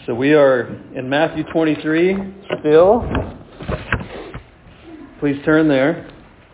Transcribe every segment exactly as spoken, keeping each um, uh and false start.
So we are in Matthew twenty-three still. Please turn there.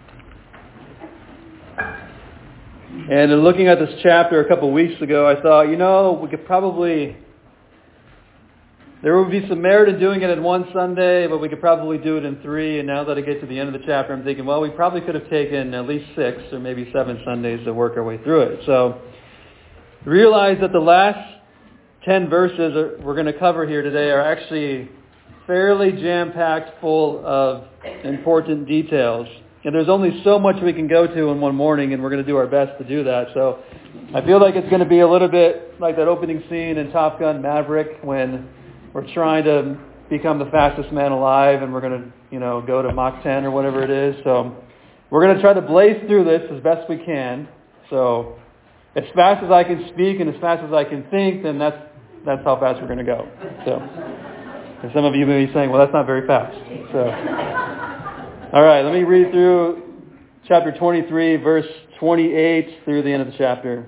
And in looking at this chapter a couple weeks ago, I thought, you know, we could probably, there would be some merit in doing it in one Sunday, but we could probably do it in three. And now that I get to the end of the chapter, I'm thinking, well, we probably could have taken at least six or maybe seven Sundays to work our way through it. So realize that the last ten verses we're going to cover here today are actually fairly jam-packed full of important details. And there's only so much we can go to in one morning, and we're going to do our best to do that. So I feel like it's going to be a little bit like that opening scene in Top Gun Maverick when we're trying to become the fastest man alive, and we're going to, you know, go to Mach ten or whatever it is. So we're going to try to blaze through this as best we can. So as fast as I can speak and as fast as I can think, then that's that's how fast we're going to go. So, and some of you may be saying, well, that's not very fast. So, all right, let me read through chapter twenty-three, verse twenty-eight through the end of the chapter.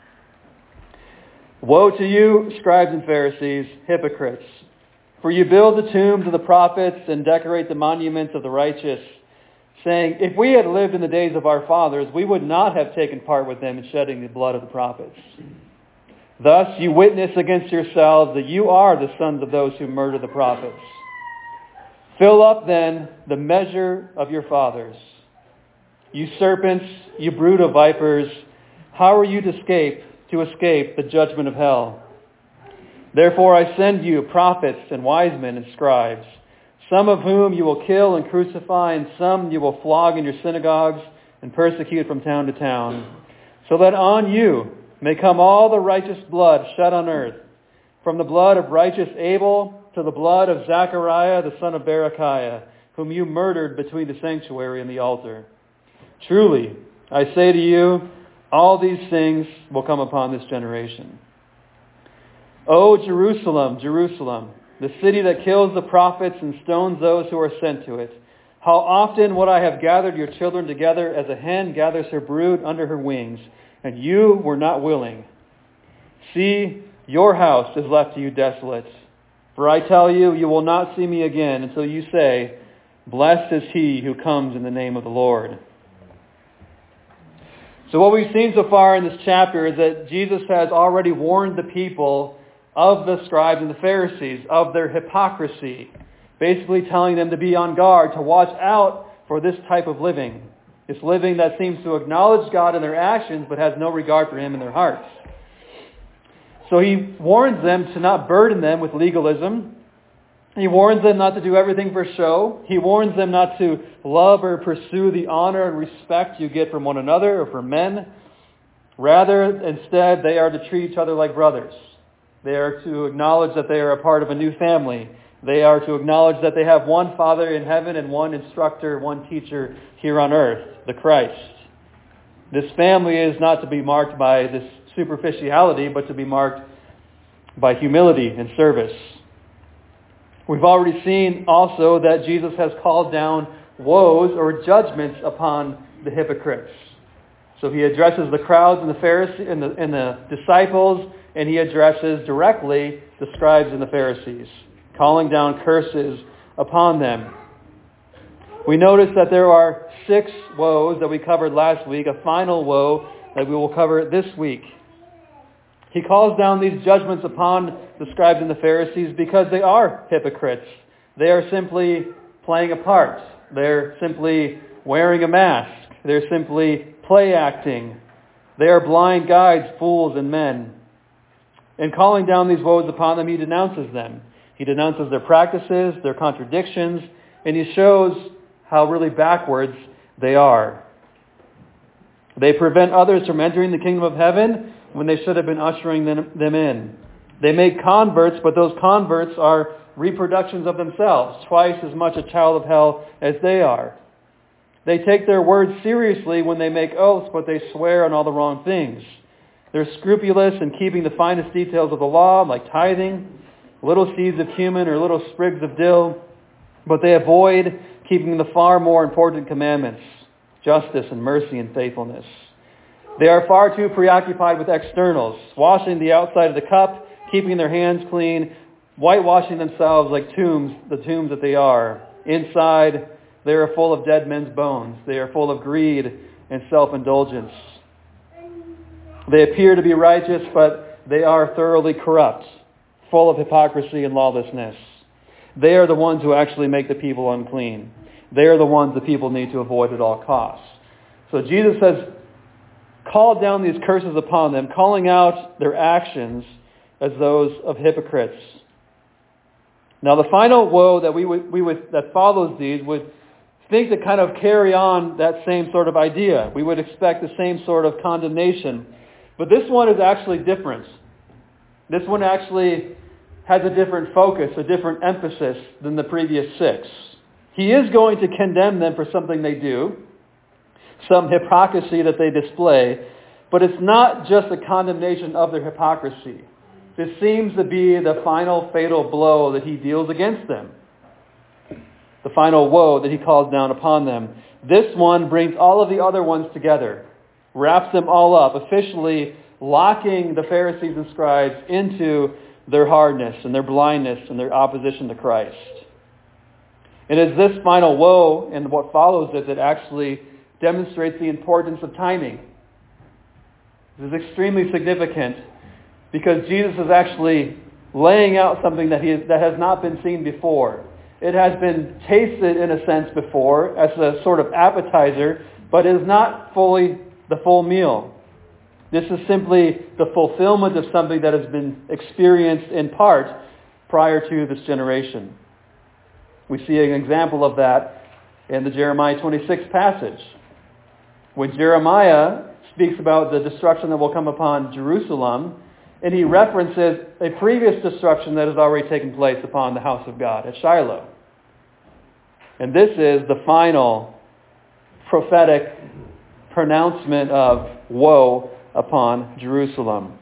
Woe to you, scribes and Pharisees, hypocrites! For you build the tombs of the prophets and decorate the monuments of the righteous, saying, if we had lived in the days of our fathers, we would not have taken part with them in shedding the blood of the prophets. Thus you witness against yourselves that you are the sons of those who murder the prophets. Fill up then the measure of your fathers. You serpents, you brood of vipers, how are you to escape, to escape the judgment of hell? Therefore I send you prophets and wise men and scribes, some of whom you will kill and crucify, and some you will flog in your synagogues and persecute from town to town, so that on you may come all the righteous blood shed on earth, from the blood of righteous Abel to the blood of Zechariah the son of Berechiah, whom you murdered between the sanctuary and the altar. Truly, I say to you, all these things will come upon this generation. O Jerusalem, Jerusalem, the city that kills the prophets and stones those who are sent to it. How often would I have gathered your children together as a hen gathers her brood under her wings, and you were not willing. See, your house is left to you desolate. For I tell you, you will not see me again until you say, blessed is he who comes in the name of the Lord. So what we've seen so far in this chapter is that Jesus has already warned the people of the scribes and the Pharisees, of their hypocrisy, basically telling them to be on guard, to watch out for this type of living. It's living that seems to acknowledge God in their actions but has no regard for Him in their hearts. So He warns them to not burden them with legalism. He warns them not to do everything for show. He warns them not to love or pursue the honor and respect you get from one another or from men. Rather, instead, they are to treat each other like brothers. They are to acknowledge that they are a part of a new family. They are to acknowledge that they have one Father in heaven and one instructor, one teacher here on earth, the Christ. This family is not to be marked by this superficiality, but to be marked by humility and service. We've already seen also that Jesus has called down woes or judgments upon the hypocrites. So He addresses the crowds and the Pharisees and the, and the disciples, and He addresses directly the scribes and the Pharisees, calling down curses upon them. We notice that there are six woes that we covered last week, a final woe that we will cover this week. He calls down these judgments upon the scribes and the Pharisees because they are hypocrites. They are simply playing a part. They're simply wearing a mask. They're simply play acting. They are blind guides, fools, and men. In calling down these woes upon them, He denounces them. He denounces their practices, their contradictions, and He shows how really backwards they are. They prevent others from entering the kingdom of heaven when they should have been ushering them, them in. They make converts, but those converts are reproductions of themselves, twice as much a child of hell as they are. They take their words seriously when they make oaths, but they swear on all the wrong things. They're scrupulous in keeping the finest details of the law, like tithing, little seeds of cumin or little sprigs of dill, but they avoid keeping the far more important commandments, justice and mercy and faithfulness. They are far too preoccupied with externals, washing the outside of the cup, keeping their hands clean, whitewashing themselves like tombs, the tombs that they are. Inside, they are full of dead men's bones. They are full of greed and self-indulgence. They appear to be righteous, but they are thoroughly corrupt, full of hypocrisy and lawlessness. They are the ones who actually make the people unclean. They are the ones the people need to avoid at all costs. So Jesus has called down these curses upon them, calling out their actions as those of hypocrites. Now the final woe that we would, we would that follows these would think to kind of carry on that same sort of idea. We would expect the same sort of condemnation. But this one is actually different. This one actually has a different focus, a different emphasis than the previous six. He is going to condemn them for something they do, some hypocrisy that they display, but it's not just a condemnation of their hypocrisy. This seems to be the final fatal blow that he deals against them. The final woe that he calls down upon them. This one brings all of the other ones together, wraps them all up, officially locking the Pharisees and scribes into their hardness and their blindness and their opposition to Christ. It is this final woe and what follows it that actually demonstrates the importance of timing. This is extremely significant because Jesus is actually laying out something that he is, that has not been seen before. It has been tasted in a sense before as a sort of appetizer, but is not fully the full meal. This is simply the fulfillment of something that has been experienced in part prior to this generation. We see an example of that in the Jeremiah twenty-six passage. When Jeremiah speaks about the destruction that will come upon Jerusalem, and he references a previous destruction that has already taken place upon the house of God at Shiloh. And this is the final prophetic pronouncement of woe upon Jerusalem.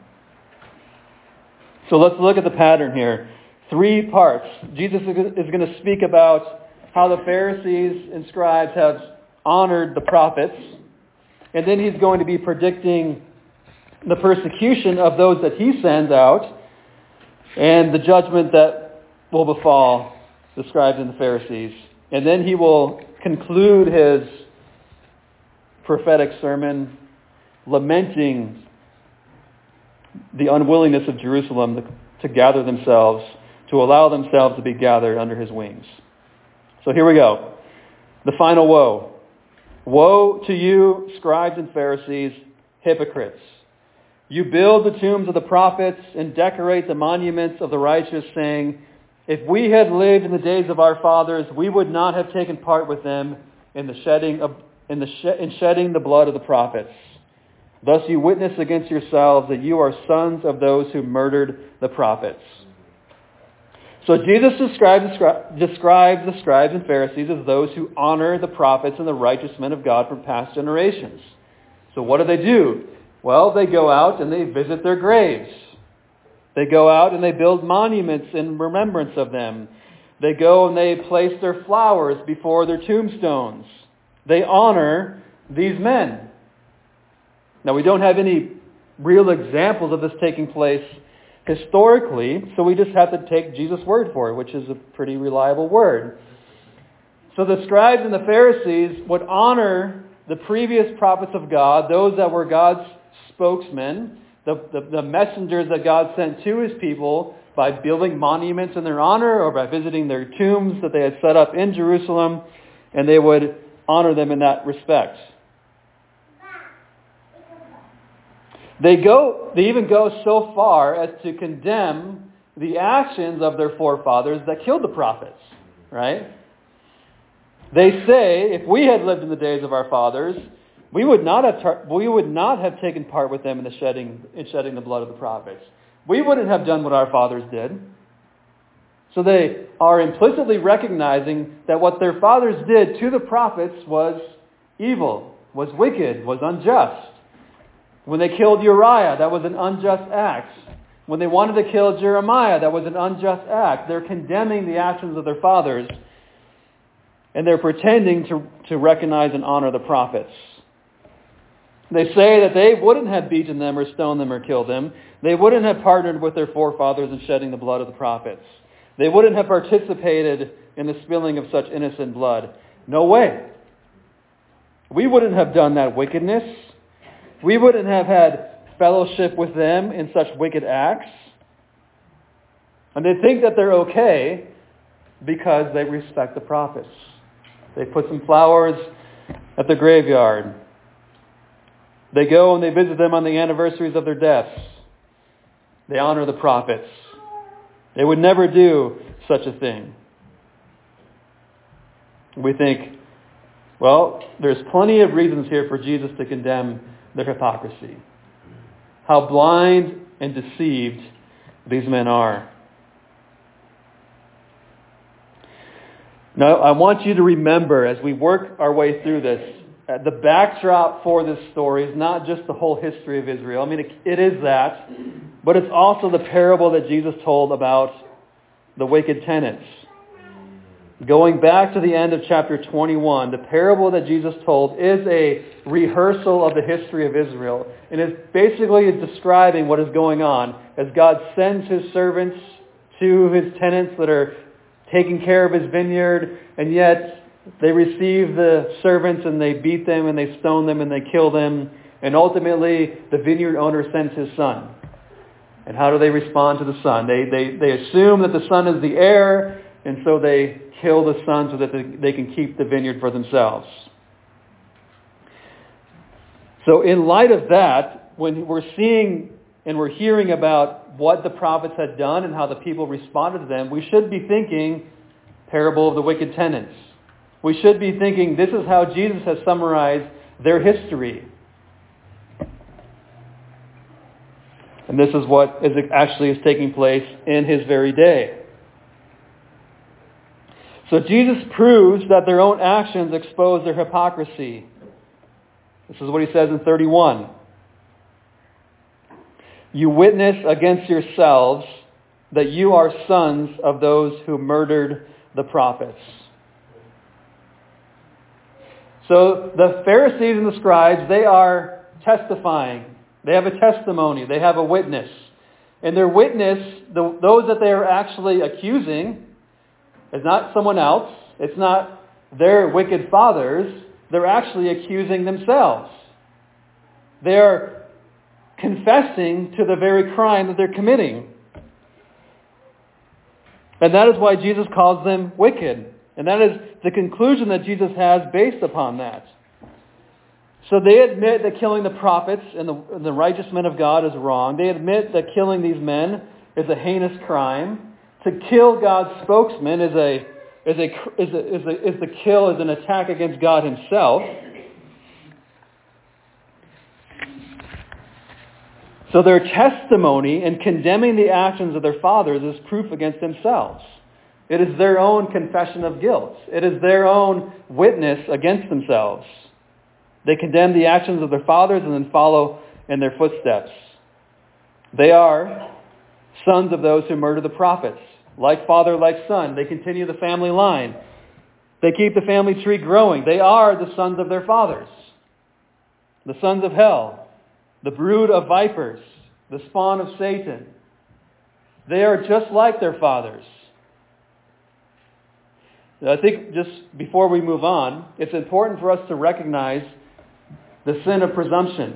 So let's look at the pattern here. Three parts. Jesus is going to speak about how the Pharisees and scribes have honored the prophets. And then he's going to be predicting the persecution of those that he sends out and the judgment that will befall the scribes and the Pharisees. And then he will conclude his prophetic sermon lamenting the unwillingness of Jerusalem to, to gather themselves, to allow themselves to be gathered under his wings. So here we go. The final woe. Woe to you, scribes and Pharisees, hypocrites! You build the tombs of the prophets and decorate the monuments of the righteous, saying, if we had lived in the days of our fathers, we would not have taken part with them in the shedding of in the sh- in shedding the blood of the prophets. Thus you witness against yourselves that you are sons of those who murdered the prophets. So Jesus describes, describes the scribes and Pharisees as those who honor the prophets and the righteous men of God from past generations. So what do they do? Well, they go out and they visit their graves. They go out and they build monuments in remembrance of them. They go and they place their flowers before their tombstones. They honor these men. Now, we don't have any real examples of this taking place historically, so we just have to take Jesus' word for it, which is a pretty reliable word. So the scribes and the Pharisees would honor the previous prophets of God, those that were God's spokesmen, the, the, the messengers that God sent to his people by building monuments in their honor or by visiting their tombs that they had set up in Jerusalem, and they would honor them in that respect. They go, they even go so far as to condemn the actions of their forefathers that killed the prophets, right? They say, if we had lived in the days of our fathers, we would not have tar- we would not have taken part with them in the shedding in shedding the blood of the prophets. We wouldn't have done what our fathers did. So they are implicitly recognizing that what their fathers did to the prophets was evil, was wicked, was unjust. When they killed Uriah, that was an unjust act. When they wanted to kill Jeremiah, that was an unjust act. They're condemning the actions of their fathers, and they're pretending to, to recognize and honor the prophets. They say that they wouldn't have beaten them or stoned them or killed them. They wouldn't have partnered with their forefathers in shedding the blood of the prophets. They wouldn't have participated in the spilling of such innocent blood. No way. We wouldn't have done that wickedness. We wouldn't have had fellowship with them in such wicked acts. And they think that they're okay because they respect the prophets. They put some flowers at the graveyard. They go and they visit them on the anniversaries of their deaths. They honor the prophets. They would never do such a thing. We think, well, there's plenty of reasons here for Jesus to condemn their hypocrisy. How blind and deceived these men are. Now, I want you to remember as we work our way through this, uh, the backdrop for this story is not just the whole history of Israel. I mean, it, it is that, but it's also the parable that Jesus told about the wicked tenants. Going back to the end of chapter twenty-one, the parable that Jesus told is a rehearsal of the history of Israel. And it's basically describing what is going on as God sends his servants to his tenants that are taking care of his vineyard, and yet they receive the servants and they beat them and they stone them and they kill them. And ultimately, the vineyard owner sends his son. And how do they respond to the son? They, they, they assume that the son is the heir, and so they kill the son so that they, they can keep the vineyard for themselves. So in light of that, when we're seeing and we're hearing about what the prophets had done and how the people responded to them, we should be thinking parable of the wicked tenants. We should be thinking this is how Jesus has summarized their history. And this is what is actually is taking place in his very day. So Jesus proves that their own actions expose their hypocrisy. This is what he says in thirty-one. You witness against yourselves that you are sons of those who murdered the prophets. So the Pharisees and the scribes, they are testifying. They have a testimony. They have a witness. And their witness, the, those that they are actually accusing, is not someone else. It's not their wicked fathers. They're actually accusing themselves. They are confessing to the very crime that they're committing. And that is why Jesus calls them wicked. And that is the conclusion that Jesus has based upon that. So they admit that killing the prophets and the, and the righteous men of God is wrong. They admit that killing these men is a heinous crime. To kill God's spokesman is a is a is a, is a, is the kill is an attack against God himself. So their testimony in condemning the actions of their fathers is proof against themselves. It is their own confession of guilt. It is their own witness against themselves. They condemn the actions of their fathers and then follow in their footsteps. They are sons of those who murder the prophets. Like father, like son. They continue the family line. They keep the family tree growing. They are the sons of their fathers. The sons of hell. The brood of vipers. The spawn of Satan. They are just like their fathers. I think just before we move on, it's important for us to recognize the sin of presumption.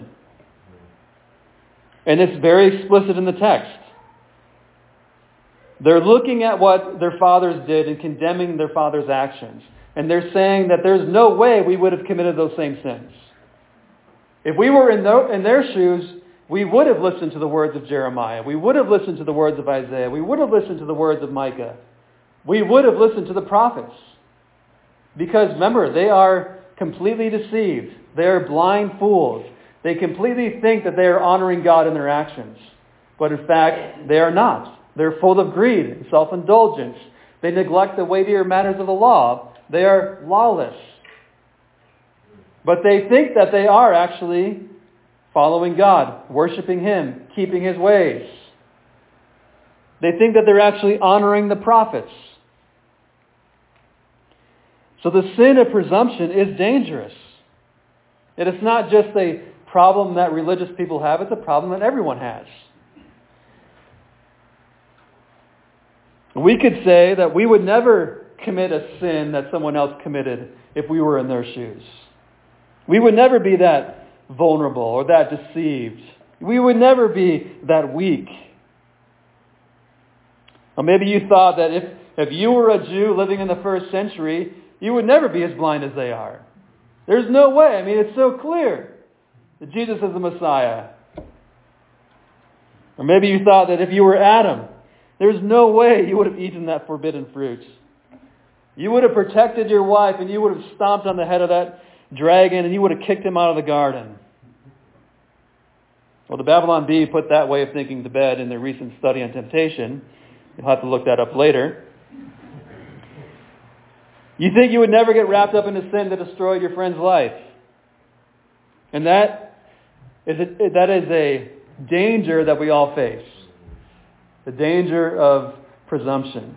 And it's very explicit in the text. They're looking at what their fathers did and condemning their fathers' actions. And they're saying that there's no way we would have committed those same sins. If we were in their, in their shoes, we would have listened to the words of Jeremiah. We would have listened to the words of Isaiah. We would have listened to the words of Micah. We would have listened to the prophets. Because remember, they are completely deceived. They are blind fools. They completely think that they are honoring God in their actions. But in fact, they are not. They're full of greed and self-indulgence. They neglect the weightier matters of the law. They are lawless. But they think that they are actually following God, worshiping Him, keeping His ways. They think that they're actually honoring the prophets. So the sin of presumption is dangerous. It is not just a problem that religious people have, it's a problem that everyone has. We could say that we would never commit a sin that someone else committed if we were in their shoes. We would never be that vulnerable or that deceived. We would never be that weak. Or maybe you thought that if, if you were a Jew living in the first century, you would never be as blind as they are. There's no way. I mean, it's so clear that Jesus is the Messiah. Or maybe you thought that if you were Adam, there's no way you would have eaten that forbidden fruit. You would have protected your wife and you would have stomped on the head of that dragon and you would have kicked him out of the garden. Well, the Babylon Bee put that way of thinking to bed in their recent study on temptation. You'll have to look that up later. You think you would never get wrapped up in a sin that destroyed your friend's life. And that is a, that is a danger that we all face. The danger of presumption.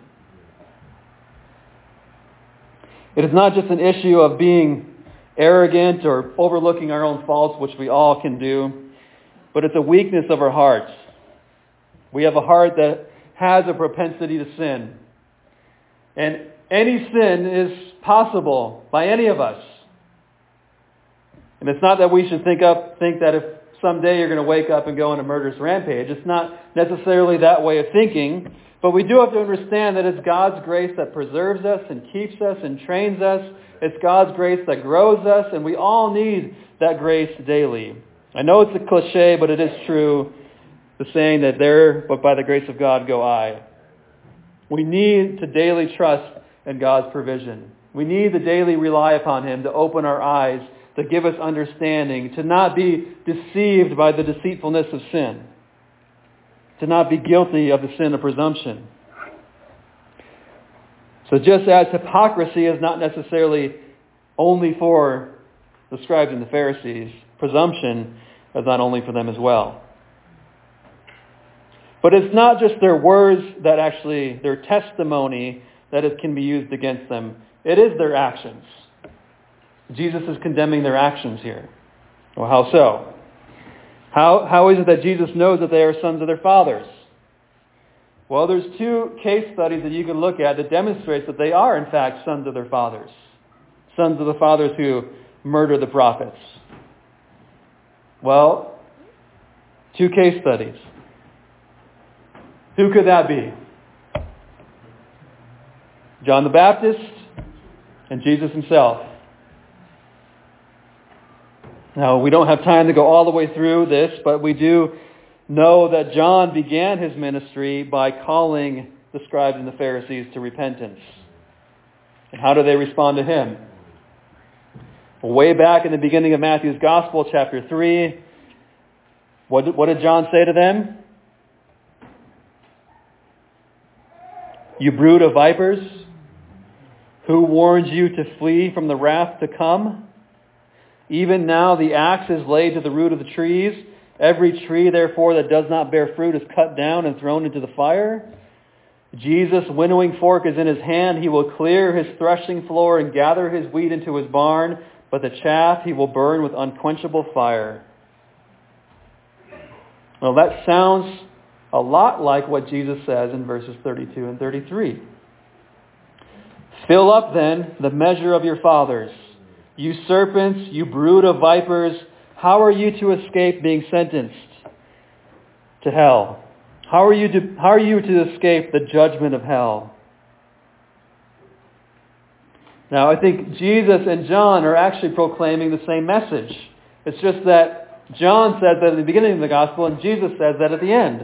It is not just an issue of being arrogant or overlooking our own faults, which we all can do, but it's a weakness of our hearts. We have a heart that has a propensity to sin. And any sin is possible by any of us. And it's not that we should think up, think that if someday you're going to wake up and go on a murderous rampage. It's not necessarily that way of thinking. But we do have to understand that it's God's grace that preserves us and keeps us and trains us. It's God's grace that grows us. And we all need that grace daily. I know it's a cliche, but it is true. The saying that there, but by the grace of God go I. We need to daily trust in God's provision. We need to daily rely upon Him to open our eyes, to give us understanding, to not be deceived by the deceitfulness of sin, to not be guilty of the sin of presumption. So just as hypocrisy is not necessarily only for the scribes and the Pharisees, presumption is not only for them as well. But it's not just their words that actually, their testimony, that it can be used against them. It is their actions. Jesus is condemning their actions here. Well, how so? How, how is it that Jesus knows that they are sons of their fathers? Well, there's two case studies that you can look at that demonstrates that they are, in fact, sons of their fathers. Sons of the fathers who murder the prophets. Well, two case studies. Who could that be? John the Baptist and Jesus himself. Now, we don't have time to go all the way through this, but we do know that John began his ministry by calling the scribes and the Pharisees to repentance. And how do they respond to him? Well, way back in the beginning of Matthew's Gospel, chapter three, what did, what did John say to them? You brood of vipers, who warned you to flee from the wrath to come? Even now the axe is laid to the root of the trees. Every tree, therefore, that does not bear fruit is cut down and thrown into the fire. Jesus' winnowing fork is in his hand. He will clear his threshing floor and gather his wheat into his barn, but the chaff he will burn with unquenchable fire. Well, that sounds a lot like what Jesus says in verses thirty-two and thirty-three. Fill up then the measure of your fathers. You serpents, you brood of vipers, how are you to escape being sentenced to hell? How are you to, how are you to escape the judgment of hell? Now, I think Jesus and John are actually proclaiming the same message. It's just that John says that at the beginning of the gospel and Jesus says that at the end.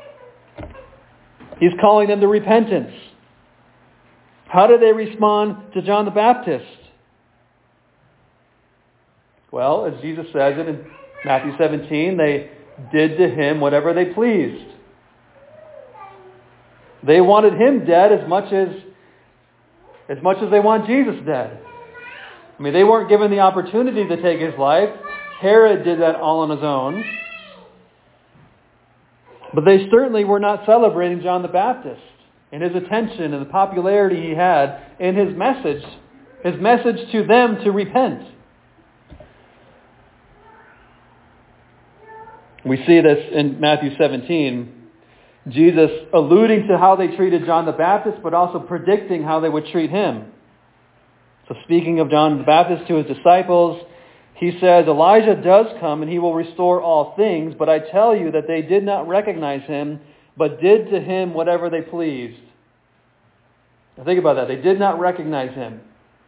He's calling them to repentance. How do they respond to John the Baptist? Well, as Jesus says it in Matthew seventeen, they did to him whatever they pleased. They wanted him dead as much as, as much as they want Jesus dead. I mean, they weren't given the opportunity to take his life. Herod did that all on his own. But they certainly were not celebrating John the Baptist and his attention and the popularity he had in his message, his message to them to repent. We see this in Matthew seventeen. Jesus alluding to how they treated John the Baptist, but also predicting how they would treat him. So speaking of John the Baptist to his disciples, he says, Elijah does come and he will restore all things, but I tell you that they did not recognize him, but did to him whatever they pleased. Now think about that. They did not recognize him.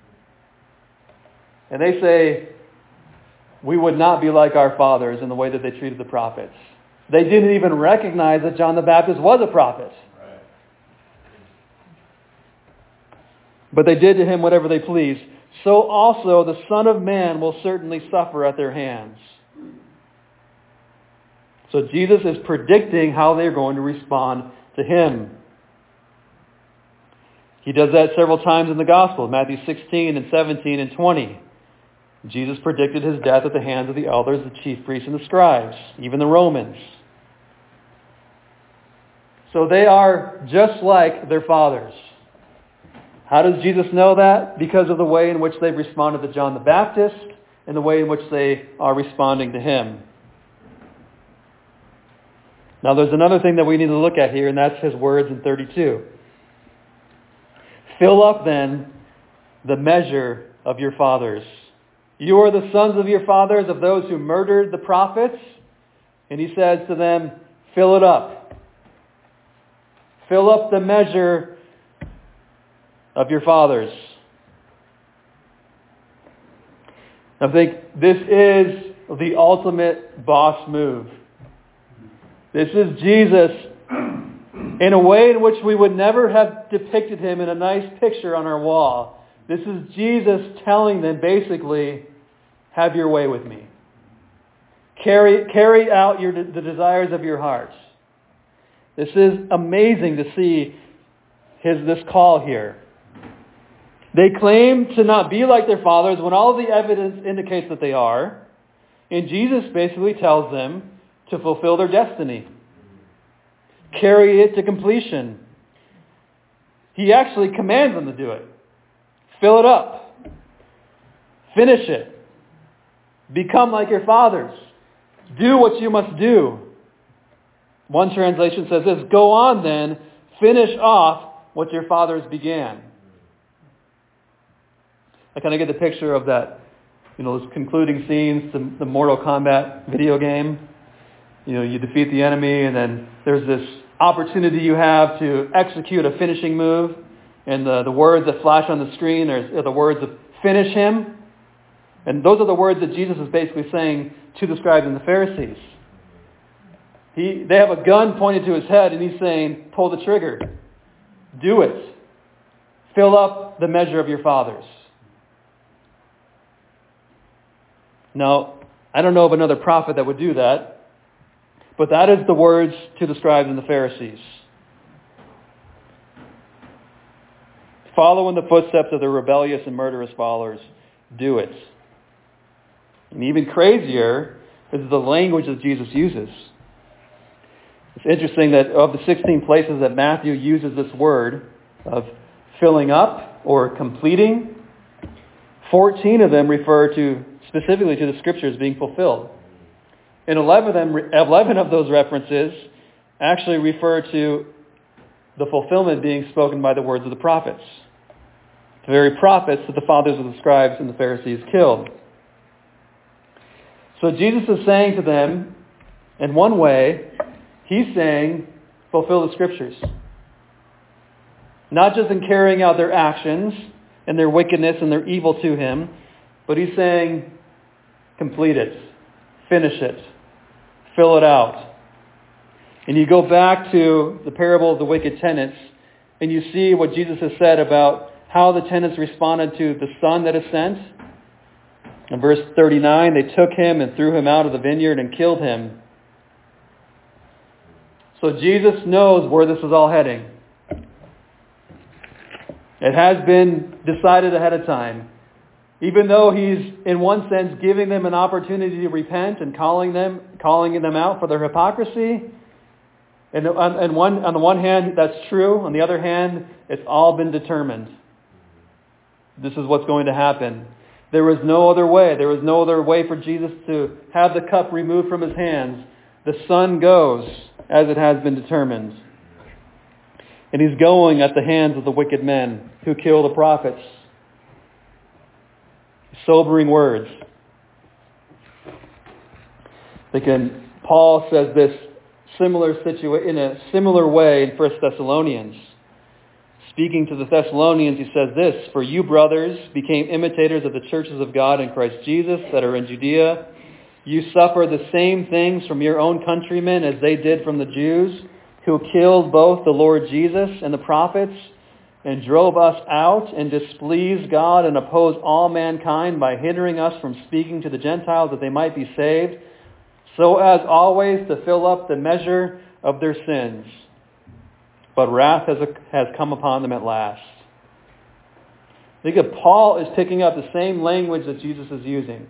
And they say, we would not be like our fathers in the way that they treated the prophets. They didn't even recognize that John the Baptist was a prophet. Right. But they did to him whatever they pleased. So also the Son of Man will certainly suffer at their hands. So Jesus is predicting how they're going to respond to him. He does that several times in the Gospel, Matthew sixteen and seventeen and twenty. Jesus predicted his death at the hands of the elders, the chief priests, and the scribes, even the Romans. So they are just like their fathers. How does Jesus know that? Because of the way in which they've responded to John the Baptist and the way in which they are responding to him. Now there's another thing that we need to look at here, and that's his words in thirty-two. Fill up then the measure of your fathers. You are the sons of your fathers, of those who murdered the prophets. And he says to them, fill it up. Fill up the measure of your fathers. I think this is the ultimate boss move. This is Jesus in a way in which we would never have depicted him in a nice picture on our wall. This is Jesus telling them basically, have your way with me. Carry, carry out your, the desires of your hearts. This is amazing to see his this call here. They claim to not be like their fathers when all of the evidence indicates that they are. And Jesus basically tells them to fulfill their destiny. Carry it to completion. He actually commands them to do it. Fill it up. Finish it. Become like your fathers. Do what you must do. One translation says this, go on then, finish off what your fathers began. I kind of get the picture of that, you know, those concluding scenes, the, the Mortal Kombat video game. You know, you defeat the enemy and then there's this opportunity you have to execute a finishing move. And the, the words that flash on the screen are, are the words of finish him. And those are the words that Jesus is basically saying to the scribes and the Pharisees. He, they have a gun pointed to his head and he's saying, pull the trigger. Do it. Fill up the measure of your fathers. Now, I don't know of another prophet that would do that, but that is the words to the scribes and the Pharisees. Follow in the footsteps of the rebellious and murderous followers. Do it. And even crazier is the language that Jesus uses. It's interesting that of the sixteen places that Matthew uses this word of filling up or completing, fourteen of them refer to specifically to the scriptures being fulfilled. And eleven of, them, eleven of those references actually refer to the fulfillment being spoken by the words of the prophets. The very prophets that the fathers of the scribes and the Pharisees killed. So Jesus is saying to them, in one way, he's saying, fulfill the scriptures. Not just in carrying out their actions and their wickedness and their evil to him, but he's saying, complete it. Finish it. Fill it out. And you go back to the parable of the wicked tenants, and you see what Jesus has said about how the tenants responded to the son that is sent. In verse thirty-nine, they took him and threw him out of the vineyard and killed him. So Jesus knows where this is all heading. It has been decided ahead of time. Even though he's, in one sense, giving them an opportunity to repent and calling them, calling them out for their hypocrisy. And on, on, one, on the one hand, that's true. On the other hand, it's all been determined. This is what's going to happen. There was no other way. There was no other way for Jesus to have the cup removed from his hands. The Son goes as it has been determined. And he's going at the hands of the wicked men who kill the prophets. Sobering words. Again, Paul says this similar situa- in a similar way in First Thessalonians. Speaking to the Thessalonians, he says this, "For you, brothers, became imitators of the churches of God in Christ Jesus that are in Judea. You suffer the same things from your own countrymen as they did from the Jews, who killed both the Lord Jesus and the prophets, and drove us out and displeased God and opposed all mankind by hindering us from speaking to the Gentiles that they might be saved, so as always to fill up the measure of their sins. But wrath has, has come upon them at last." I think that Paul is picking up the same language that Jesus is using.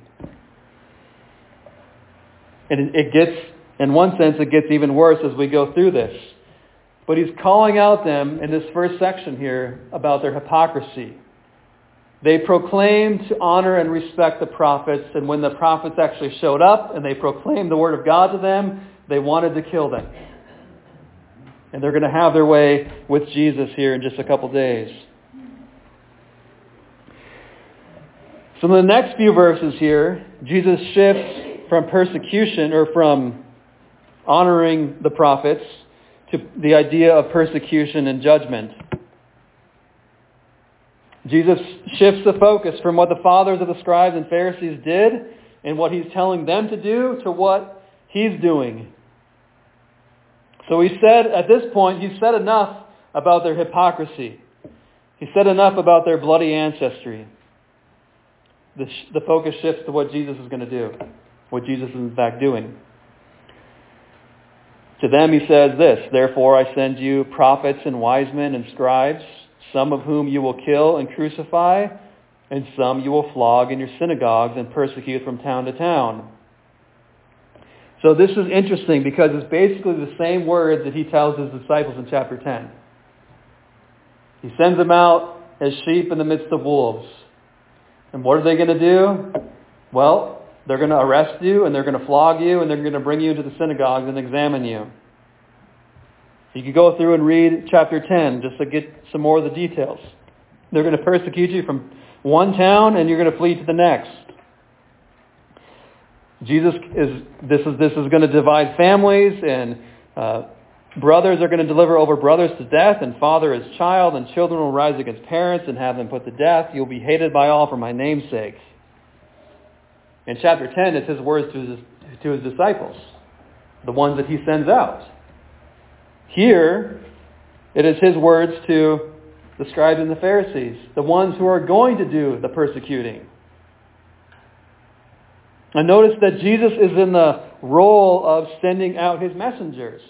And it gets, in one sense, it gets even worse as we go through this. But he's calling out them in this first section here about their hypocrisy. They proclaimed to honor and respect the prophets, and when the prophets actually showed up and they proclaimed the word of God to them, they wanted to kill them. And they're going to have their way with Jesus here in just a couple days. So in the next few verses here, Jesus shifts from persecution or from honoring the prophets to the idea of persecution and judgment. Jesus shifts the focus from what the fathers of the scribes and Pharisees did and what he's telling them to do to what he's doing. So he said, at this point, he said enough about their hypocrisy. He said enough about their bloody ancestry. The, sh- the focus shifts to what Jesus is going to do, what Jesus is in fact doing. To them he says this, "Therefore I send you prophets and wise men and scribes, some of whom you will kill and crucify, and some you will flog in your synagogues and persecute from town to town." So this is interesting because it's basically the same words that he tells his disciples in chapter ten. He sends them out as sheep in the midst of wolves. And what are they going to do? Well, they're going to arrest you and they're going to flog you and they're going to bring you into the synagogues and examine you. You can go through and read chapter ten just to get some more of the details. They're going to persecute you from one town and you're going to flee to the next. Jesus is, this is, this is going to divide families, and uh, brothers are going to deliver over brothers to death, and father his child, and children will rise against parents and have them put to death. You'll be hated by all for my name's sake. In chapter ten, it's his words to his, to his disciples, the ones that he sends out. Here, it is his words to the scribes and the Pharisees, the ones who are going to do the persecuting. And notice that Jesus is in the role of sending out his messengers.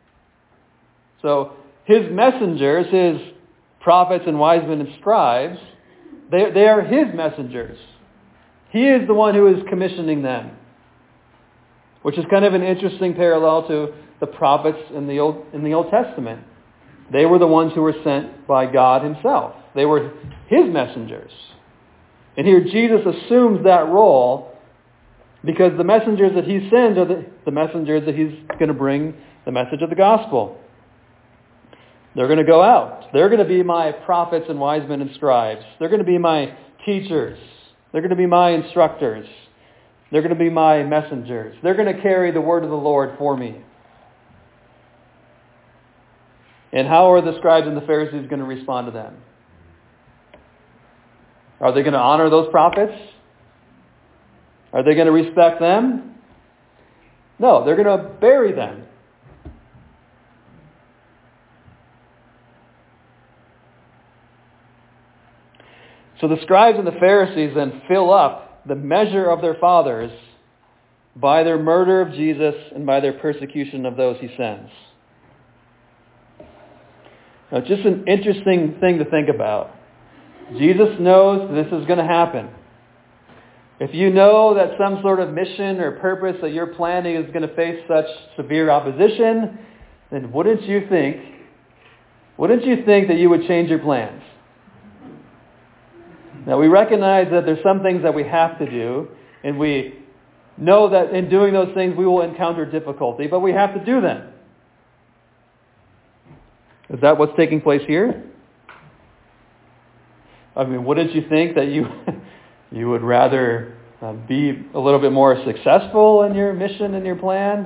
So his messengers, his prophets and wise men and scribes, they, they are his messengers. He is the one who is commissioning them. Which is kind of an interesting parallel to the prophets in the Old, in the Old Testament. They were the ones who were sent by God himself. They were his messengers. And here Jesus assumes that role because the messengers that he sends are the, the messengers that he's going to bring the message of the gospel. They're going to go out. They're going to be my prophets and wise men and scribes. They're going to be my teachers. They're going to be my instructors. They're going to be my messengers. They're going to carry the word of the Lord for me. And how are the scribes and the Pharisees going to respond to them? Are they going to honor those prophets? Are they going to respect them? No, they're going to bury them. So the scribes and the Pharisees then fill up the measure of their fathers by their murder of Jesus and by their persecution of those he sends. Now, it's just an interesting thing to think about. Jesus knows this is going to happen. If you know that some sort of mission or purpose that you're planning is going to face such severe opposition, then wouldn't you think, wouldn't you think that you would change your plans? Now, we recognize that there's some things that we have to do, and we know that in doing those things we will encounter difficulty, but we have to do them. Is that what's taking place here? I mean, wouldn't you think that you you would rather uh, be a little bit more successful in your mission and your plan?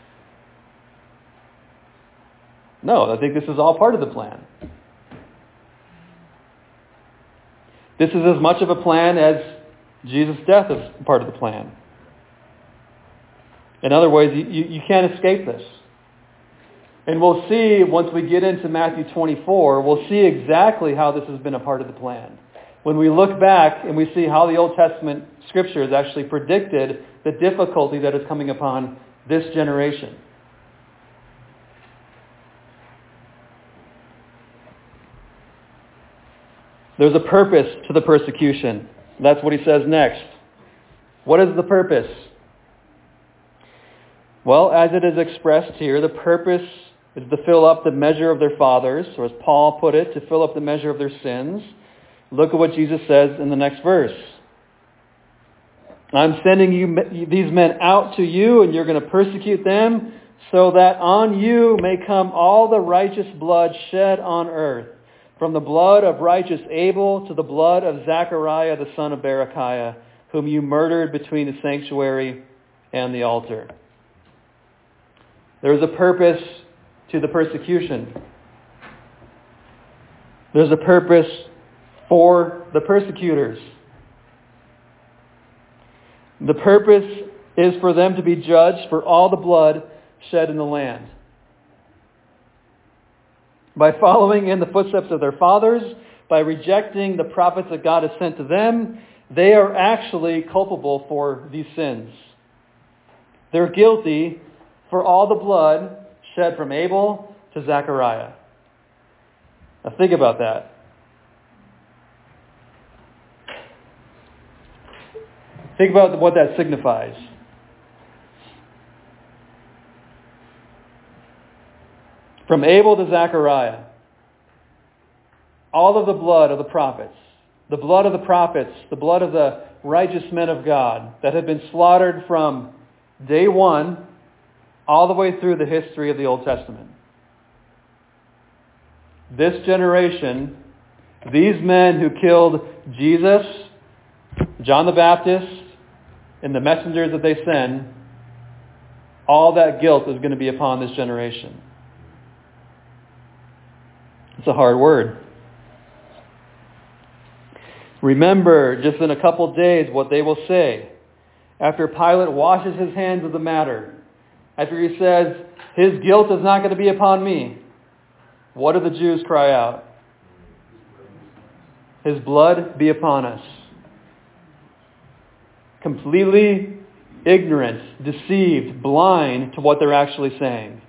No, I think this is all part of the plan. This is as much of a plan as Jesus' death is part of the plan. In other words, you, you, you can't escape this. And we'll see, once we get into Matthew twenty-four, we'll see exactly how this has been a part of the plan. When we look back and we see how the Old Testament Scriptures actually predicted the difficulty that is coming upon this generation. There's a purpose to the persecution. That's what he says next. What is the purpose? Well, as it is expressed here, the purpose is to fill up the measure of their fathers, or as Paul put it, to fill up the measure of their sins. Look at what Jesus says in the next verse. I'm sending you these men out to you, and you're going to persecute them, so that on you may come all the righteous blood shed on earth, from the blood of righteous Abel to the blood of Zechariah the son of Berechiah, whom you murdered between the sanctuary and the altar. There is a purpose to the persecution. There's a purpose for the persecutors. The purpose is for them to be judged for all the blood shed in the land. By following in the footsteps of their fathers, by rejecting the prophets that God has sent to them, they are actually culpable for these sins. They're guilty for all the blood shed from Abel to Zechariah. Now think about that. Think about what that signifies. From Abel to Zechariah, all of the blood of the prophets, the blood of the prophets, the blood of the righteous men of God that have been slaughtered from day one all the way through the history of the Old Testament. This generation, these men who killed Jesus, John the Baptist, and the messengers that they send, all that guilt is going to be upon this generation. It's a hard word. Remember, just in a couple days, what they will say. After Pilate washes his hands of the matter, after he says, his guilt is not going to be upon me, what do the Jews cry out? His blood be upon us. Completely ignorant, deceived, blind to what they're actually saying.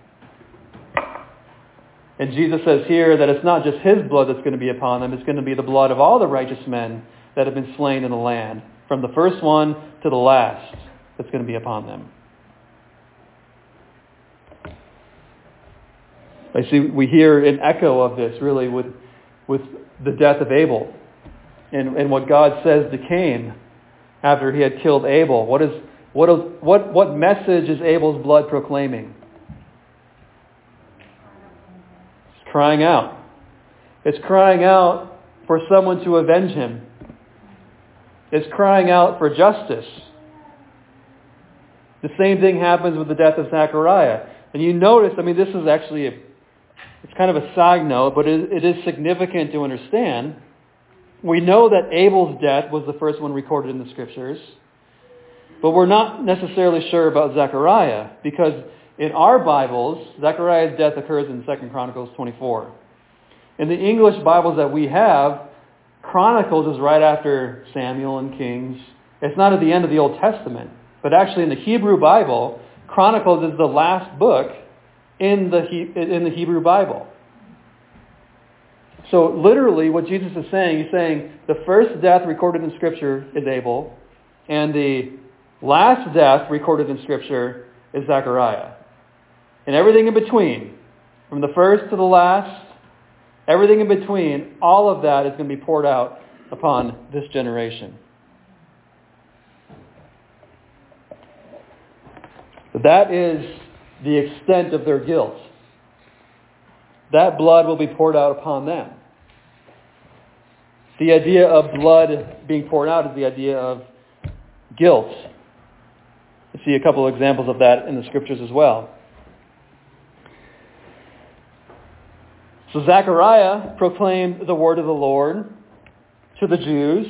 And Jesus says here that it's not just his blood that's going to be upon them, it's going to be the blood of all the righteous men that have been slain in the land, from the first one to the last, that's going to be upon them. I see we hear an echo of this really with with the death of Abel and, and what God says to Cain after he had killed Abel. What is what is, what what message is Abel's blood proclaiming? It's crying out. It's crying out for someone to avenge him. It's crying out for justice. The same thing happens with the death of Zechariah. And you notice, I mean, this is actually a It's kind of a side note, but it, it is significant to understand. We know that Abel's death was the first one recorded in the Scriptures, but we're not necessarily sure about Zechariah, because in our Bibles, Zechariah's death occurs in Second Chronicles twenty-four. In the English Bibles that we have, Chronicles is right after Samuel and Kings. It's not at the end of the Old Testament, but actually in the Hebrew Bible, Chronicles is the last book in the in the Hebrew Bible. So literally what Jesus is saying, he's saying the first death recorded in Scripture is Abel, and the last death recorded in Scripture is Zechariah. And everything in between, from the first to the last, everything in between, all of that is going to be poured out upon this generation. But that is the extent of their guilt. that blood will be poured out upon them. The idea of blood being poured out is the idea of guilt. You see a couple of examples of that in the scriptures as well. So Zechariah proclaimed the word of the Lord to the Jews.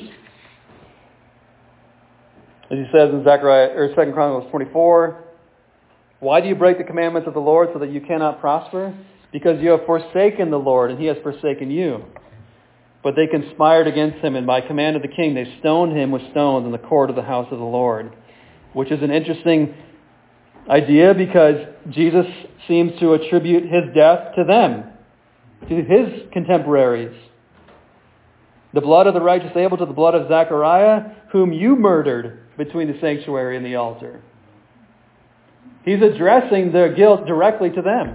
As he says in Zechariah or Second Chronicles twenty-four, why do you break the commandments of the Lord so that you cannot prosper? Because you have forsaken the Lord, and he has forsaken you. But they conspired against him, and by command of the king, they stoned him with stones in the court of the house of the Lord. Which is an interesting idea because Jesus seems to attribute his death to them, to his contemporaries. The blood of the righteous Abel to the blood of Zechariah, whom you murdered between the sanctuary and the altar. He's addressing their guilt directly to them.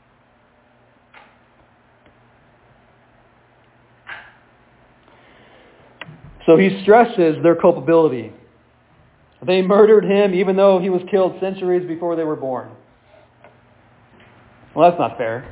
So he stresses their culpability. They murdered him even though he was killed centuries before they were born. Well, that's not fair.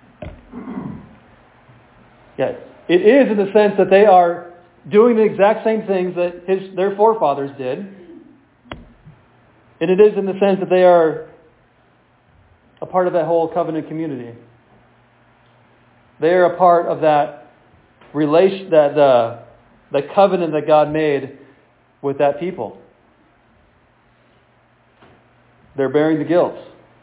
Yeah, it is in the sense that they are doing the exact same things that his, their forefathers did. And it is in the sense that they are a part of that whole covenant community. They are a part of that relation, that uh, the covenant that God made with that people. They're bearing the guilt.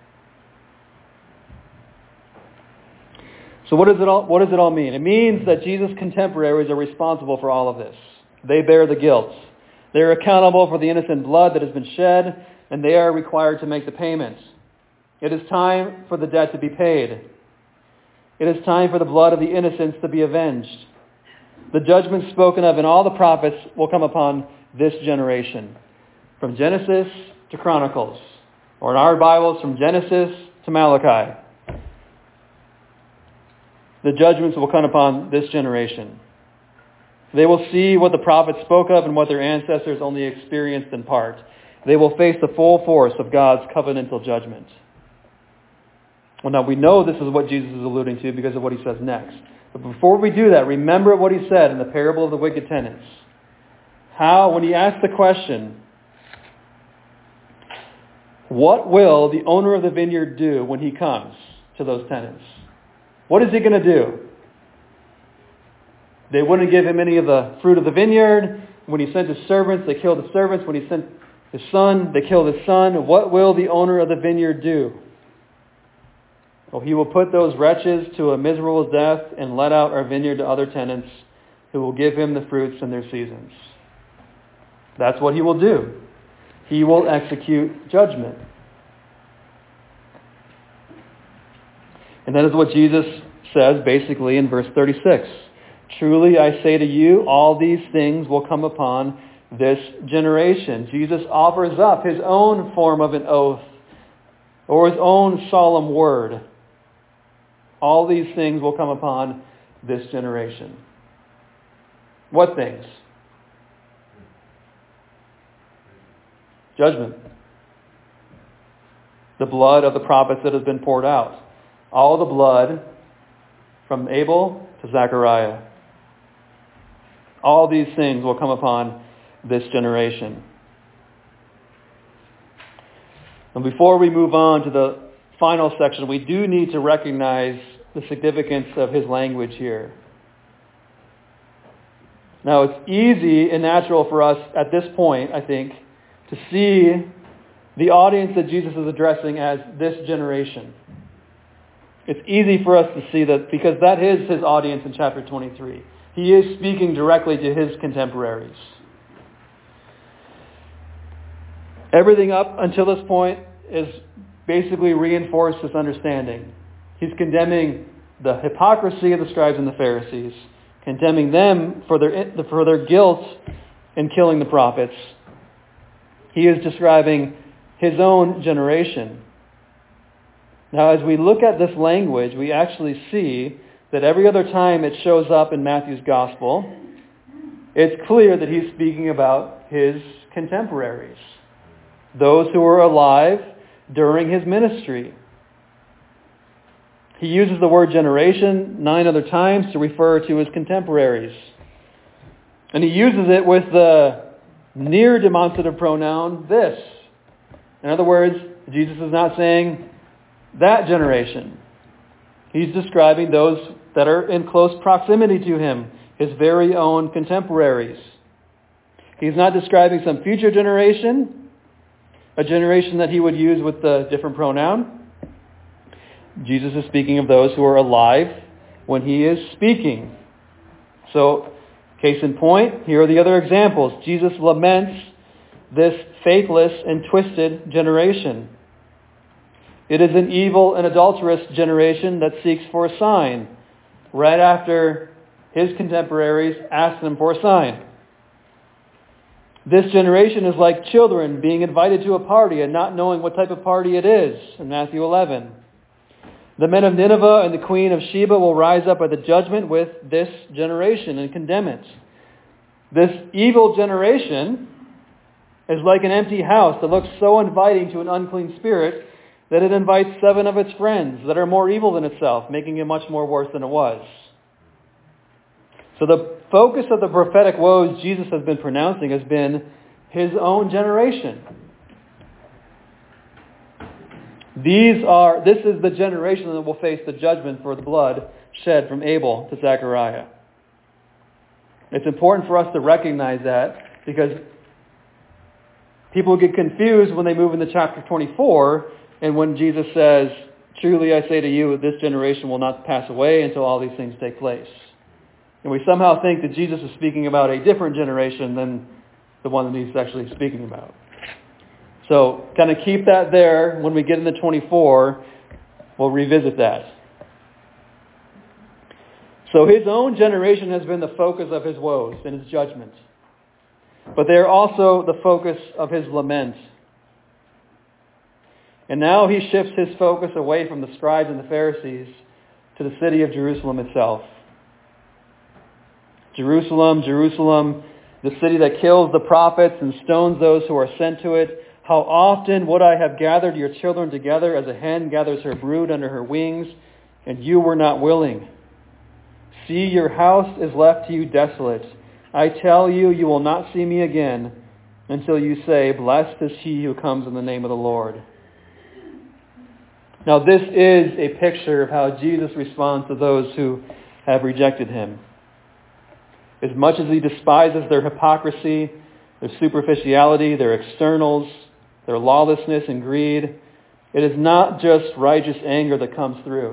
So what does it all what does it all mean? It means that Jesus' contemporaries are responsible for all of this. They bear the guilt. They are accountable for the innocent blood that has been shed, and they are required to make the payments. It is time for the debt to be paid. It is time for the blood of the innocents to be avenged. The judgment spoken of in all the prophets will come upon this generation. From Genesis to Chronicles. Or in our Bibles, from Genesis to Malachi. The judgments will come upon this generation. They will see what the prophets spoke of and what their ancestors only experienced in part. They will face the full force of God's covenantal judgment. Well, now we know this is what Jesus is alluding to because of what he says next. But before we do that, remember what he said in the parable of the wicked tenants. How, when he asked the question, what will the owner of the vineyard do when he comes to those tenants? What is he going to do? They wouldn't give him any of the fruit of the vineyard. When he sent his servants, they killed the servants. When he sent his son, they killed his son. What will the owner of the vineyard do? Well, he will put those wretches to a miserable death and let out our vineyard to other tenants who will give him the fruits in their seasons. That's what he will do. He will execute judgment. And that is what Jesus says basically in verse thirty-six. Truly I say to you, all these things will come upon this generation. Jesus offers up his own form of an oath or his own solemn word. All these things will come upon this generation. What things? Judgment. The blood of the prophets that has been poured out. All the blood from Abel to Zechariah. All these things will come upon this generation. And before we move on to the final section, we do need to recognize the significance of his language here. Now, it's easy and natural for us at this point, I think, to see the audience that Jesus is addressing as this generation. It's easy for us to see that because that is his audience in chapter twenty-three. He is speaking directly to his contemporaries. Everything up until this point is basically reinforced this understanding. He's condemning the hypocrisy of the scribes and the Pharisees, condemning them for their, for their guilt in killing the prophets. He is describing his own generation. Now, as we look at this language, we actually see that every other time it shows up in Matthew's gospel, it's clear that he's speaking about his contemporaries, those who were alive during his ministry. He uses the word generation nine other times to refer to his contemporaries. And he uses it with the near demonstrative pronoun, this. In other words, Jesus is not saying that generation. He's describing those that are in close proximity to him, his very own contemporaries. He's not describing some future generation, a generation that he would use with the different pronoun. Jesus is speaking of those who are alive when he is speaking. So, case in point, here are the other examples. Jesus laments this faithless and twisted generation. It is an evil and adulterous generation that seeks for a sign, right after his contemporaries asked him for a sign. This generation is like children being invited to a party and not knowing what type of party it is, in Matthew eleven. The men of Nineveh and the queen of Sheba will rise up at the judgment with this generation and condemn it. This evil generation is like an empty house that looks so inviting to an unclean spirit that it invites seven of its friends that are more evil than itself, making it much more worse than it was. So the focus of the prophetic woes Jesus has been pronouncing has been his own generation. These are, this is the generation that will face the judgment for the blood shed from Abel to Zechariah. It's important for us to recognize that because people get confused when they move into chapter twenty-four and when Jesus says, "Truly I say to you, this generation will not pass away until all these things take place." And we somehow think that Jesus is speaking about a different generation than the one that he's actually speaking about. So kind of keep that there. When we get into twenty-four, we'll revisit that. So his own generation has been the focus of his woes and his judgment. But they are also the focus of his lament. And now he shifts his focus away from the scribes and the Pharisees to the city of Jerusalem itself. Jerusalem, Jerusalem, the city that kills the prophets and stones those who are sent to it. How often would I have gathered your children together as a hen gathers her brood under her wings, and you were not willing. See, your house is left to you desolate. I tell you, you will not see me again until you say, "Blessed is he who comes in the name of the Lord." Now this is a picture of how Jesus responds to those who have rejected him. As much as he despises their hypocrisy, their superficiality, their externals, their lawlessness and greed, it is not just righteous anger that comes through.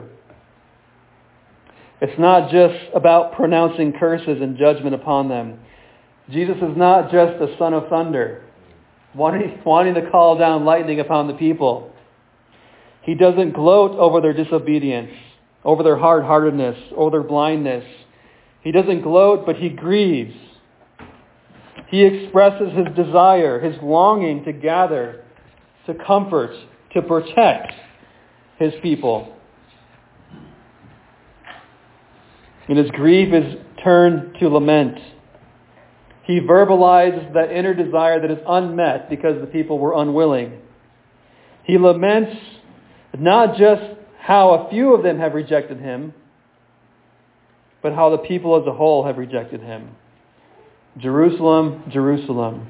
It's not just about pronouncing curses and judgment upon them. Jesus is not just the son of thunder, wanting, wanting to call down lightning upon the people. He doesn't gloat over their disobedience, over their hard-heartedness, over their blindness. He doesn't gloat, but he grieves. He expresses his desire, his longing to gather, to comfort, to protect his people. And his grief is turned to lament. He verbalizes that inner desire that is unmet because the people were unwilling. He laments not just how a few of them have rejected him, but how the people as a whole have rejected him. Jerusalem, Jerusalem.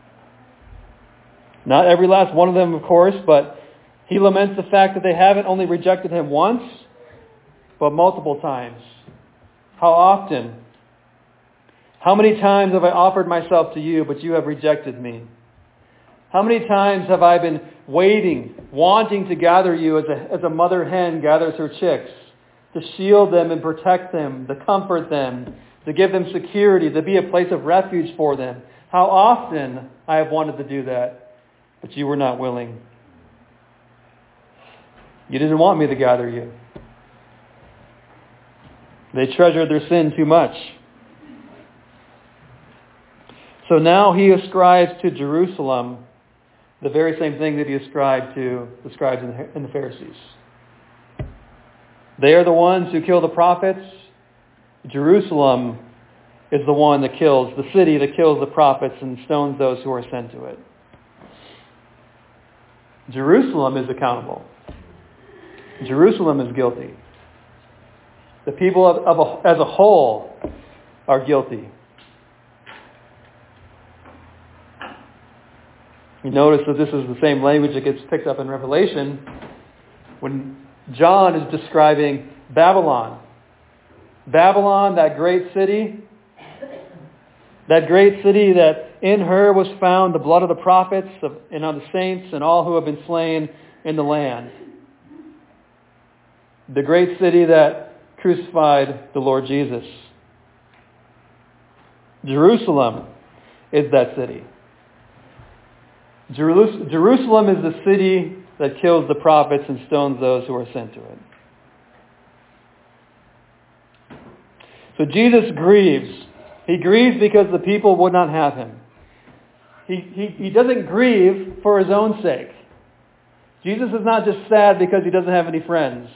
Not every last one of them, of course, but he laments the fact that they haven't only rejected him once, but multiple times. How often? How many times have I offered myself to you, but you have rejected me? How many times have I been waiting, wanting to gather you as a, as a mother hen gathers her chicks, to shield them and protect them, to comfort them, to give them security, to be a place of refuge for them? How often I have wanted to do that, but you were not willing. You didn't want me to gather you. They treasured their sin too much. So now he ascribes to Jerusalem the very same thing that he ascribed to the scribes and the Pharisees. They are the ones who kill the prophets. Jerusalem is the one that kills, the city that kills the prophets and stones those who are sent to it. Jerusalem is accountable. Jerusalem is guilty. The people of, of a, as a whole are guilty. You notice that this is the same language that gets picked up in Revelation when John is describing Babylon. Babylon, that great city, that great city that in her was found the blood of the prophets of, and of the saints and all who have been slain in the land. The great city that crucified the Lord Jesus. Jerusalem is that city. Jerus- Jerusalem is the city that kills the prophets and stones those who are sent to it. So Jesus grieves. He grieves because the people would not have him. He, he, he doesn't grieve for his own sake. Jesus is not just sad because he doesn't have any friends.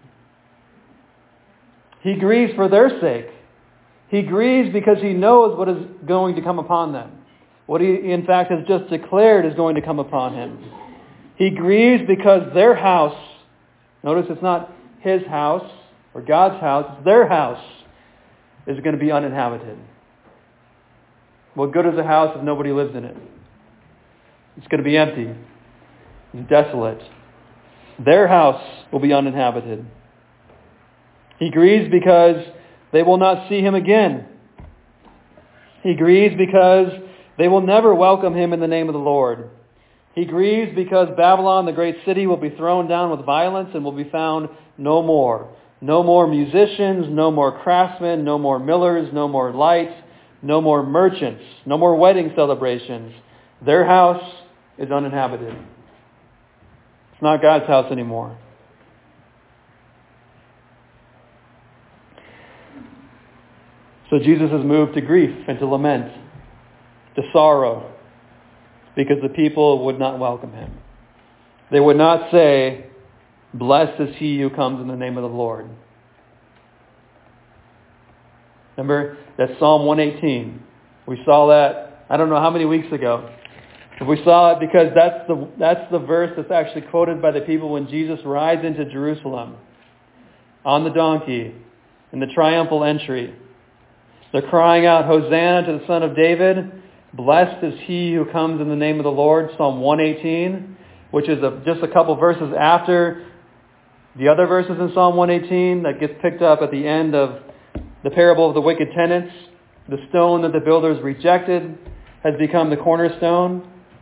He grieves for their sake. He grieves because he knows what is going to come upon them. What he, in fact, has just declared is going to come upon him. He grieves because their house, notice it's not his house or God's house, it's their house, is going to be uninhabited. What good is a house if nobody lives in it? It's going to be empty and desolate. Their house will be uninhabited. He grieves because they will not see him again. He grieves because they will never welcome him in the name of the Lord. He grieves because Babylon, the great city, will be thrown down with violence and will be found no more. No more musicians, no more craftsmen, no more millers, no more lights, no more merchants, no more wedding celebrations. Their house is uninhabited. It's not God's house anymore. So Jesus is moved to grief and to lament, to sorrow, because the people would not welcome him. They would not say, "Blessed is he who comes in the name of the Lord." Remember that Psalm one eighteen. We saw that, I don't know how many weeks ago. We saw it because that's the, that's the verse that's actually quoted by the people when Jesus rides into Jerusalem on the donkey in the triumphal entry. They're crying out, "Hosanna to the Son of David. Blessed is he who comes in the name of the Lord." Psalm one eighteen, which is a, just a couple verses after the other verses in Psalm one eighteen that gets picked up at the end of the parable of the wicked tenants. The stone that the builders rejected has become the cornerstone.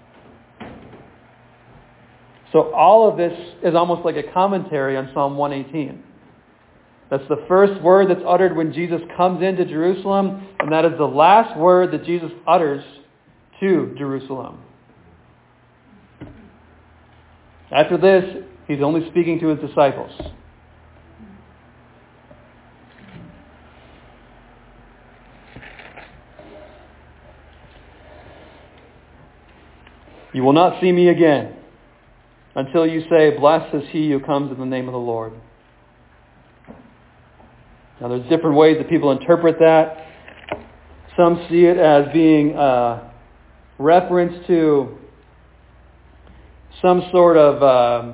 So all of this is almost like a commentary on Psalm one eighteen. That's the first word that's uttered when Jesus comes into Jerusalem, and that is the last word that Jesus utters to Jerusalem. After this, he's only speaking to his disciples. "You will not see me again until you say, 'Blessed is he who comes in the name of the Lord.'" Now there's different ways that people interpret that. Some see it as being a reference to some sort of uh,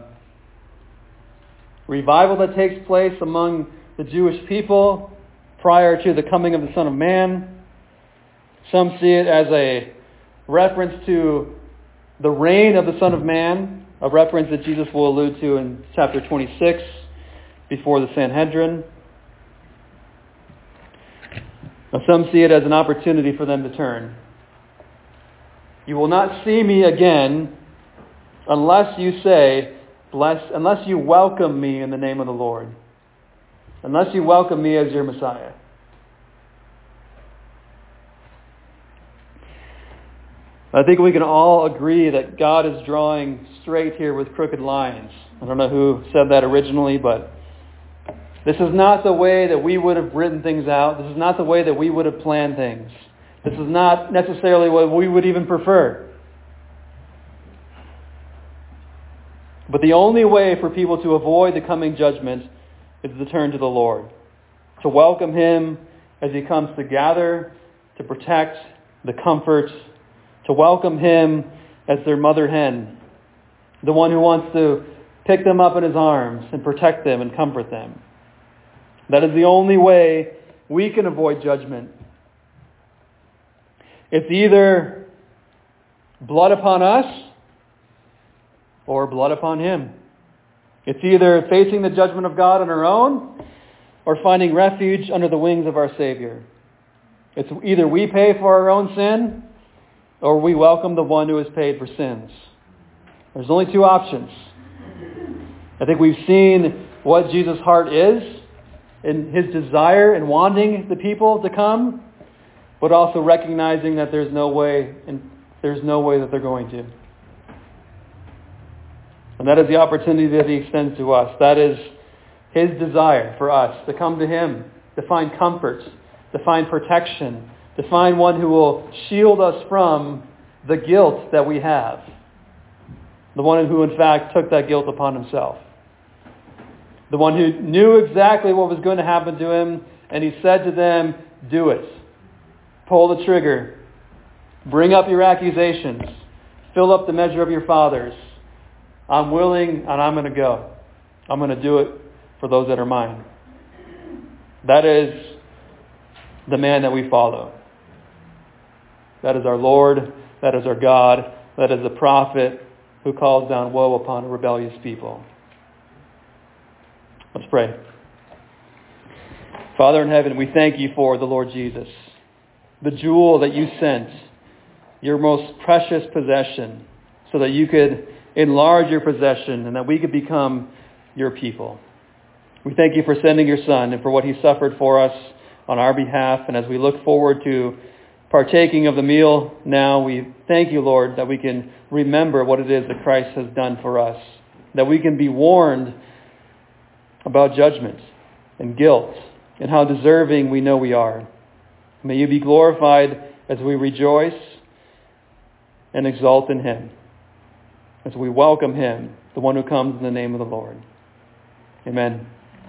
revival that takes place among the Jewish people prior to the coming of the Son of Man. Some see it as a reference to the reign of the Son of Man, a reference that Jesus will allude to in chapter twenty-six before the Sanhedrin. Now, some see it as an opportunity for them to turn. "You will not see me again unless you say, bless, unless you welcome me in the name of the Lord. Unless you welcome me as your Messiah." I think we can all agree that God is drawing straight here with crooked lines. I don't know who said that originally, but this is not the way that we would have written things out. This is not the way that we would have planned things. This is not necessarily what we would even prefer. But the only way for people to avoid the coming judgment is to turn to the Lord, to welcome him as he comes to gather, to protect, to comfort, to welcome him as their mother hen, the one who wants to pick them up in his arms and protect them and comfort them. That is the only way we can avoid judgment. It's either blood upon us or blood upon Him. It's either facing the judgment of God on our own or finding refuge under the wings of our Savior. It's either we pay for our own sin or we welcome the one who has paid for sins. There's only two options. I think we've seen what Jesus' heart is in His desire and wanting the people to come, but also recognizing that there's no way, and there's no way that they're going to. And that is the opportunity that He extends to us. That is His desire for us to come to Him, to find comfort, to find protection, to find one who will shield us from the guilt that we have. The one who in fact took that guilt upon Himself. The one who knew exactly what was going to happen to Him, and He said to them, do it. Pull the trigger. Bring up your accusations. Fill up the measure of your fathers. I'm willing and I'm going to go. I'm going to do it for those that are mine. That is the man that we follow. That is our Lord. That is our God. That is the prophet who calls down woe upon a rebellious people. Let's pray. Father in heaven, we thank You for the Lord Jesus, the jewel that You sent, Your most precious possession, so that You could enlarge Your possession and that we could become Your people. We thank You for sending Your Son and for what He suffered for us on our behalf. And as we look forward to partaking of the meal now, we thank You, Lord, that we can remember what it is that Christ has done for us, that we can be warned about judgment and guilt and how deserving we know we are. May You be glorified as we rejoice and exalt in Him, as we welcome Him, the one who comes in the name of the Lord. Amen.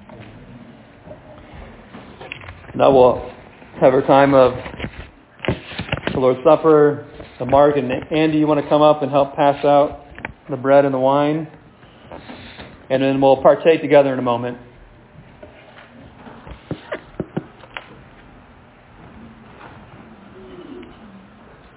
Now we'll have our time of the Lord's Supper. So Mark and Andy, you want to come up and help pass out the bread and the wine? And then we'll partake together in a moment.